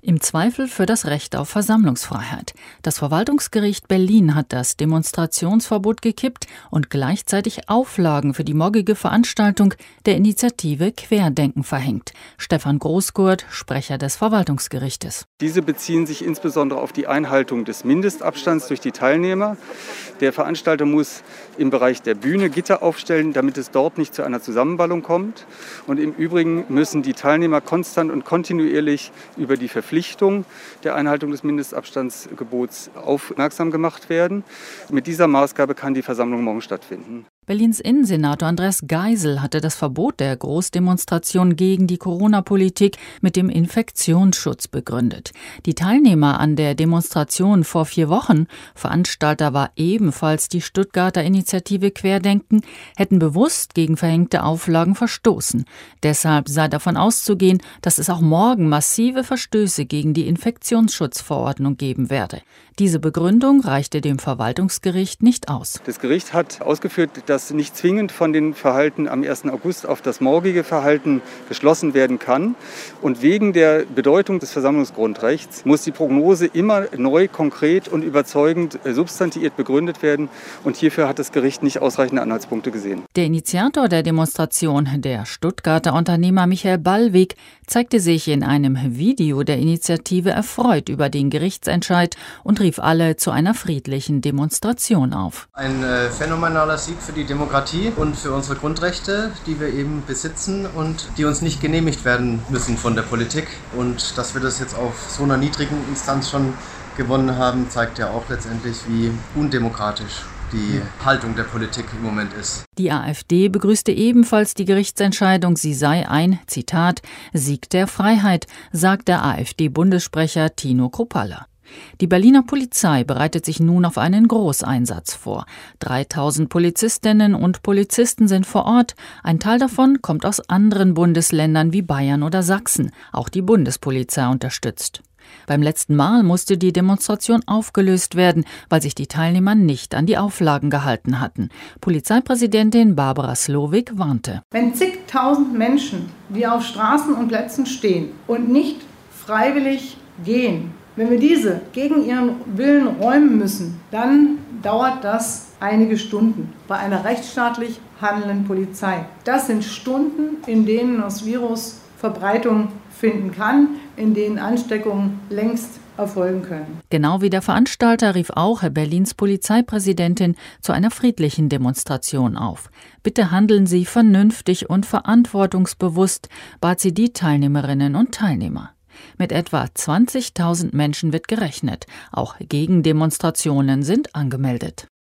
Im Zweifel für das Recht auf Versammlungsfreiheit. Das Verwaltungsgericht Berlin hat das Demonstrationsverbot gekippt und gleichzeitig Auflagen für die morgige Veranstaltung der Initiative Querdenken verhängt. Stefan Großkurt, Sprecher des Verwaltungsgerichtes. Diese beziehen sich insbesondere auf die Einhaltung des Mindestabstands durch die Teilnehmer. Der Veranstalter muss im Bereich der Bühne Gitter aufstellen, damit es dort nicht zu einer Zusammenballung kommt. Und im Übrigen müssen die Teilnehmer konstant und kontinuierlich über die Verpflichtung der Einhaltung des Mindestabstandsgebots aufmerksam gemacht werden. Mit dieser Maßgabe kann die Versammlung morgen stattfinden. Berlins Innensenator Andreas Geisel hatte das Verbot der Großdemonstration gegen die Corona-Politik mit dem Infektionsschutz begründet. Die Teilnehmer an der Demonstration vor 4 Wochen, Veranstalter war ebenfalls die Stuttgarter Initiative Querdenken, hätten bewusst gegen verhängte Auflagen verstoßen. Deshalb sei davon auszugehen, dass es auch morgen massive Verstöße gegen die Infektionsschutzverordnung geben werde. Diese Begründung reichte dem Verwaltungsgericht nicht aus. Das Gericht hat ausgeführt, dass nicht zwingend von den Verhalten am 1. August auf das morgige Verhalten geschlossen werden kann. Und wegen der Bedeutung des Versammlungsgrundrechts muss die Prognose immer neu, konkret und überzeugend substantiiert begründet werden. Und hierfür hat das Gericht nicht ausreichende Anhaltspunkte gesehen. Der Initiator der Demonstration, der Stuttgarter Unternehmer Michael Ballweg, zeigte sich in einem Video der Initiative erfreut über den Gerichtsentscheid und rief alle zu einer friedlichen Demonstration auf. Ein phänomenaler Sieg für die Demokratie und für unsere Grundrechte, die wir eben besitzen und die uns nicht genehmigt werden müssen von der Politik. Und dass wir das jetzt auf so einer niedrigen Instanz schon gewonnen haben, zeigt ja auch letztendlich, wie undemokratisch die Haltung der Politik im Moment ist. Die AfD begrüßte ebenfalls die Gerichtsentscheidung, sie sei ein, Zitat, Sieg der Freiheit, sagt der AfD-Bundessprecher Tino Kruppalla. Die Berliner Polizei bereitet sich nun auf einen Großeinsatz vor. 3000 Polizistinnen und Polizisten sind vor Ort. Ein Teil davon kommt aus anderen Bundesländern wie Bayern oder Sachsen. Auch die Bundespolizei unterstützt. Beim letzten Mal musste die Demonstration aufgelöst werden, weil sich die Teilnehmer nicht an die Auflagen gehalten hatten. Polizeipräsidentin Barbara Slowik warnte. Wenn zigtausend Menschen, die auf Straßen und Plätzen stehen und nicht freiwillig gehen, wenn wir diese gegen ihren Willen räumen müssen, dann dauert das einige Stunden bei einer rechtsstaatlich handelnden Polizei. Das sind Stunden, in denen das Virus Verbreitung finden kann, in denen Ansteckungen längst erfolgen können. Genau wie der Veranstalter rief auch Berlins Polizeipräsidentin zu einer friedlichen Demonstration auf. Bitte handeln Sie vernünftig und verantwortungsbewusst, bat sie die Teilnehmerinnen und Teilnehmer. Mit etwa 20.000 Menschen wird gerechnet. Auch Gegendemonstrationen sind angemeldet.